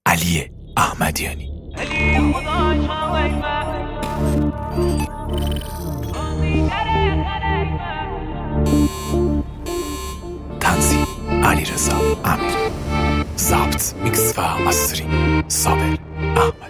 علی احمدیانی. تنظیم علیرضا امیری، ضبط میکس و مسترینگ صابر احمد.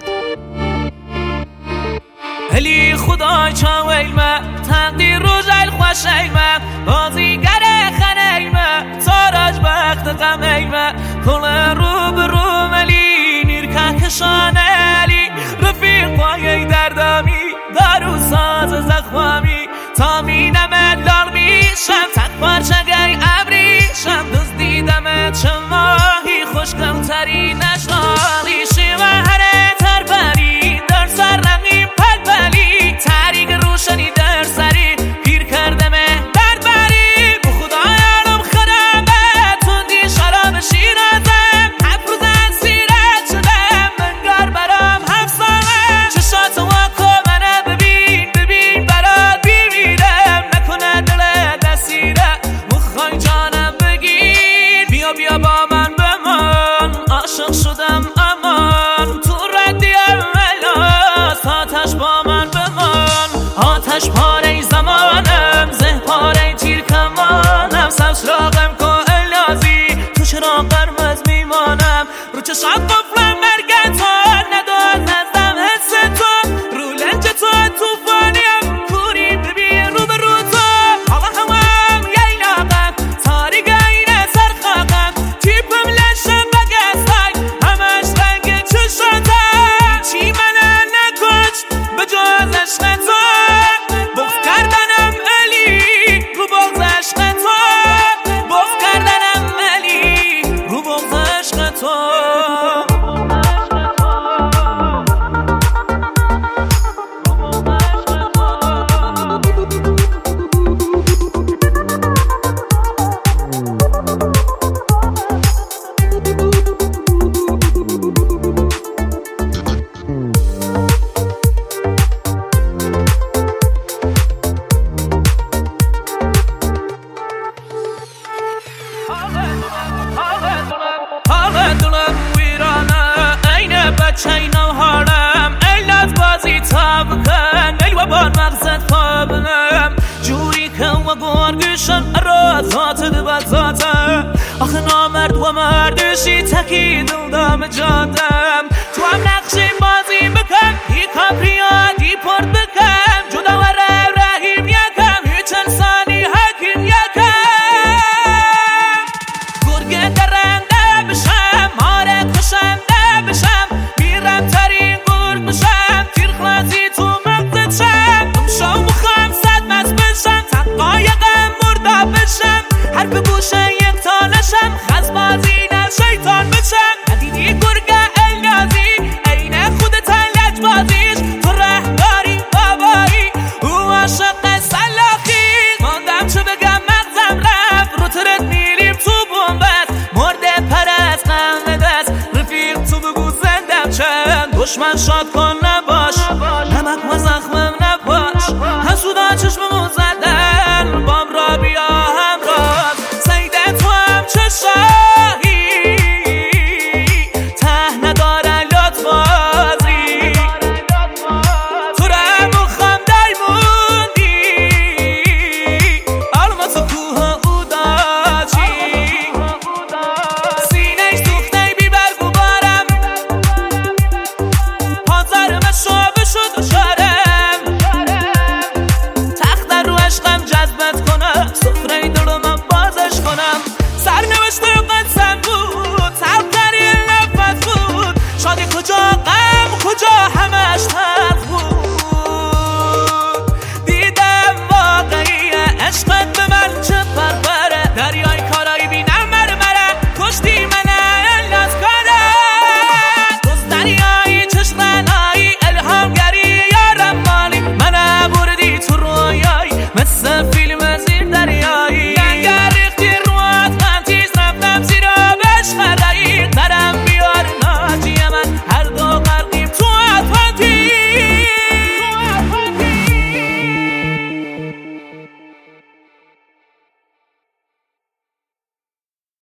علی خدای چاویلمه تقدیر رو جل خوشیمه بازیگر خنیمه تاراج بخت قمیمه کل رو برو ملی نیرکه کشان علی رفیق پایه دردامی دارو ساز زخوامی تا مینمت لار میشم تک پارچگه ابریشم دوست دیدمت چه ماهی خوشگم تری نشالی شیوه هره تر بری در سر رقیم پل بلی تریق روشنی در سری پیر کردمه درد بری به خدا یارم خرمه تندی شراب شیرازم هفت روز از سیرت شدم منگار برام حفظامه چشات واکو منه ببین برات بیمیرم نکنه دل دستیره مخوای جانم بگیر بیا با من بمان عاشق شدم امان تو ردی اولاست آتش با من بمان آتش پاره زمانم زه پاره تیر کمانم سبز راقم که الازی تو چرا قرمز میمانم رو چشات قفلم مرگت ها نداد نزدم حس تو رو لنج تو توفانیم کوری ببین رو به رو تو آقا همم ییلاقم تاریک اینه سرخاقم تیپم لشم بگستای همش رنگ چشاتم چی منه نکشت به جز عشق تو بغض کردنم علی رو بغض عشق تو بغض کردنم علی رو بغض عشق تو دلم ویرانه اینه بچه اینو حالم ایلت بازی تا بکن ای و بار مغزت خوابنم جوری که و گرگشن را ذات دو ذاتم آخه نامرد و مردشی تکی دل دام جادم تو هم نقشی بازی بکن ای کابریا دی پرد بکن جدا و رحیم یکم هیچ انسانی حکیم یکم گرگه درنده بشم ماره کشنده بشم میرم ترین گرگ بشم تیر خلاصی تو مغزت شم شو مخم صد مست بشم تقایقم مردا بشم حرف گوشه یک تانشم خزبازی نه شیطان بشم ندیدی گرگ الیازی اینه خودت لج بازیش تو رهداری بابایی او عاشق سلاخی ماندم چه بگم مغزم رفت رو ترت میلیم تو بومبست مرده پرست قمه دست رفیق تو بگو زندم چند دشمن شاد کن نبا